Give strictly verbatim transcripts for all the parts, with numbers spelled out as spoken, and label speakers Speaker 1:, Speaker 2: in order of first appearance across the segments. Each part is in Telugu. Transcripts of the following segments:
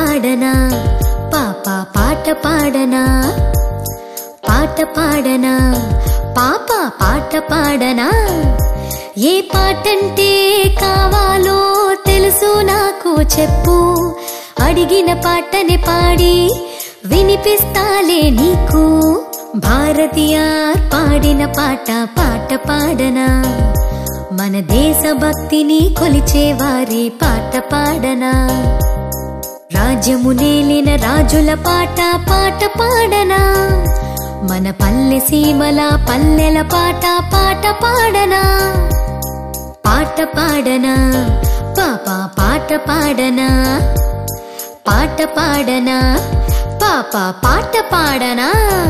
Speaker 1: పాడనా పాప పాట పాడనా పాట పాడనా పాప పాట పాడనా ఏ పాటంటే కావాలో తెలుసు నాకు చెప్పు అడిగిన పాటనే పాడి వినిపిస్తాలే నీకు భారతీయార్ పాడిన పాట పాట పాడనా మన దేశభక్తిని కొలిచే వారి పాట పాడనా రాజ్యము నేలిన రాజుల పాట పాట పాడనా మన పల్లె సీమల పల్లెల పాట పాట పాడనా పాట పాడనా పాప పాట పాడనా పాట పాడనా పాప పాట పాడనా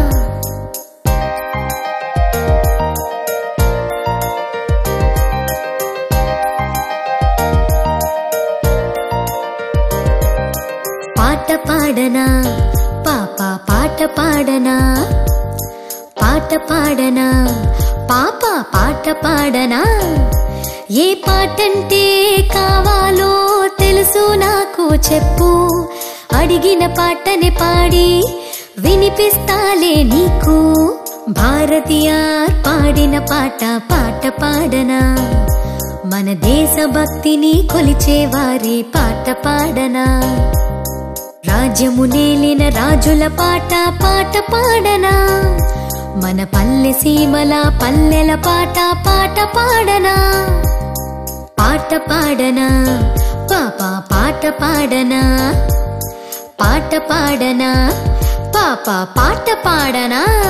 Speaker 1: పాట పాడనా పాప పాట పాడనా పాట పాడనా పాప పాట పాడనా ఏ పాటంటే కావాలో తెలుసు నాకు చెప్పు అడిగిన పాటనే పాడి వినిపిస్తాలే నీకు భారతీయార్ పాడిన పాట పాట పాడనా మన దేశభక్తిని కొలిచే వారి పాట పాడనా రాజ్యము నేలిన రాజుల పాట పాట పాడనా మన పల్లె సీమల పల్లెల పాట పాట పాడనా పాట పాడనా పాప పాట పాడనా పాట పాడనా పాప పాట పాడనా